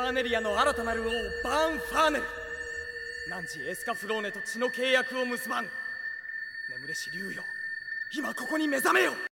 ーネリアの新たなる王バーン・ファーネル。汝エスカフローネと血の契約を結ばん。眠れし竜よ、今ここに目覚めよ。